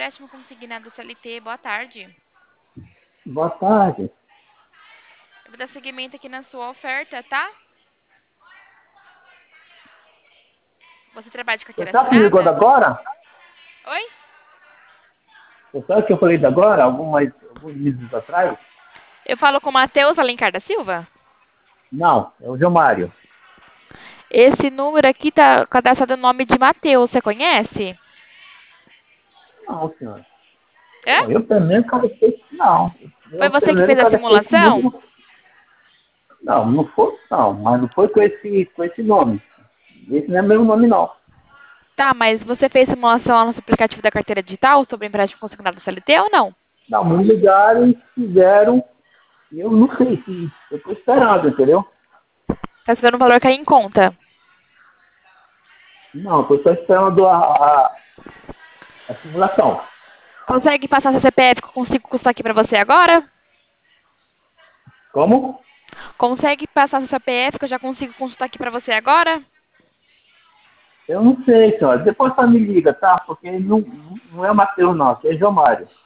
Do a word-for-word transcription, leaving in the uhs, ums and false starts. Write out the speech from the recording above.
empréstimo consignado C L T. Boa tarde. Boa tarde. Eu vou dar seguimento aqui na sua oferta, tá? Você trabalha de Você carteira sabe que me ligou assinada? da agora? Oi? Você sabe que eu falei da agora, algumas, alguns meses atrás? Eu falo com o Matheus Alencar da Silva? Não, é o Gilmário. Esse número aqui tá cadastrado no nome de Matheus. Você conhece? Não, senhora. É? Bom, eu também cadastrei. Não, Foi eu você que também fez a cadastrei esse simulação? número. Não, não foi, não, mas não foi com esse, com esse nome. Esse não é meu nome, não. Tá, mas você fez simulação lá no seu aplicativo da carteira digital sobre empréstimo consignado C L T ou não? Não, me ligaram e fizeram. E eu não sei se. Eu tô esperando, entendeu? Tá esperando o valor cair em conta. Não, eu tô só esperando a, a, a simulação. Consegue passar seu C P F que eu consigo custar aqui pra você agora? Como? Consegue passar seu C P F que eu já consigo consultar aqui pra você agora? Eu não sei, senhora. Depois só me liga, tá? Porque não, não é o Matheus, não. É o Gilmário.